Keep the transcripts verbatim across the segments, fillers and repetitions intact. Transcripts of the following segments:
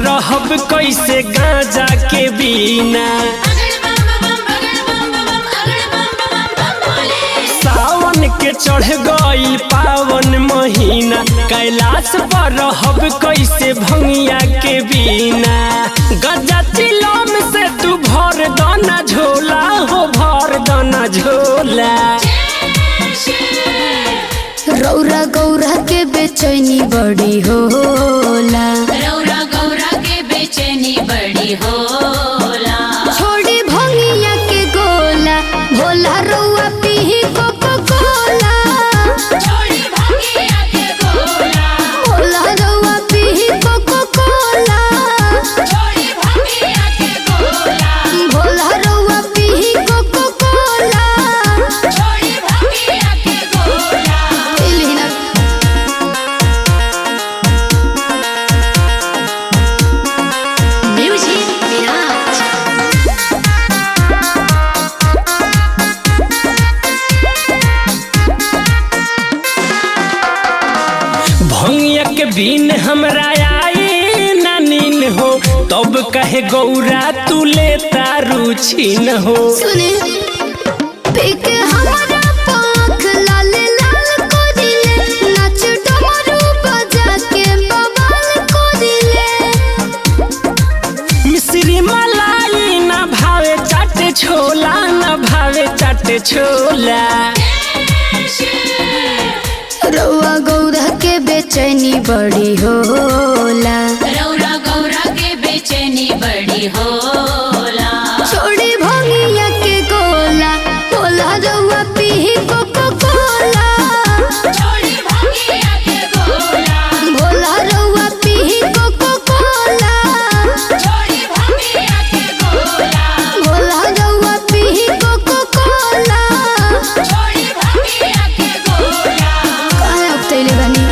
रहब कैसे गांजा के बिना। सावन के चढ़ गई पावन महीना, कैलाश पर रहब कैसे भंगिया के बिना। गजा चिलम से तू भर दाना झोला हो, भर दाना झोला। रौरा गौरा के बेचैनी बड़ी होला, रौरा गौरा के बेचैनी बड़ी होला। छोड़ी भंगिया के गोला, भोला रौआ पीही कोको कोला। छोड़ी भंगिया के गोला, भोला रौआ पीही कोको कोला। छोड़ी भंगिया के गोला, भोला रौआ पीही कोको कोला। छोड़ी भंगिया के गोला। पीली ना म्यूजिक विराज। भंगिया के बिन हमरा आई ना नीन हो, तब कहे गौरा तू लेता रुचि न हो। सुने पीके हमारा पाख लाल लाल कोरिले, नाच डमरू बजा के बवाल कोरिले। मिश्री मलाई ना भावे चाटे छोला, ना भावे चाटे छोला। रौआ गौरा के बेचैनी बड़ी होला, रौरा गौरा के बेचैनी बड़ी होला। छोड़ी भंगिया के गोला, भोला रौआ पीही कोको कोला। छोड़ी भंगिया के गोला, भोला रौआ पीही कोको कोला। छोड़ी भंगिया के गोला, भोला रौआ पीही कोको कोला। छोड़ी भंगिया के गोला। काहे उतैले बानी?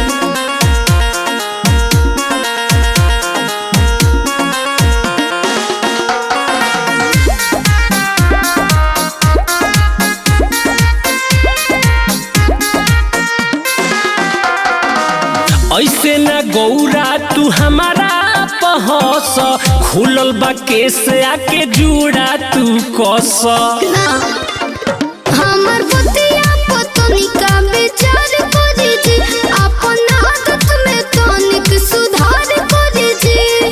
ऐसे ना गौरा तू हमारा पहस, खुलल बा केस आके जुड़ा तू कस। ना हमर बुतिया पतनी का विचार करी जी, अपन आदत में तनिक सुधार करी जी।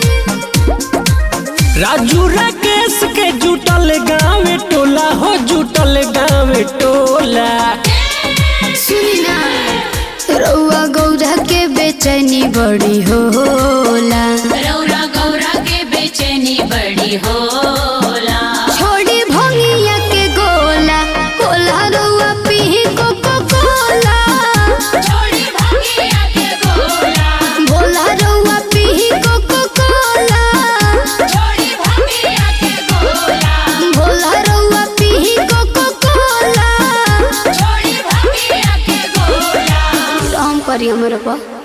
राजू राकेश के जुटल गाँव टोला हो, जुटल गाँव टोला। सुनी ना रौआ गौरा के बेचैनी बड़ी होला, रौरा गौरा के बेचैनी बड़ी होला। छोड़ी भंगिया के गोला, भोला रौआ पीही कोको कोला। छोड़ी भंगिया के गोला, भोला रौआ पीही कोको कोला। छोड़ी भंगिया के गोला, भोला रौआ पीही कोको कोला। छोड़ी भंगिया के गोला। राम करी हमरे पा।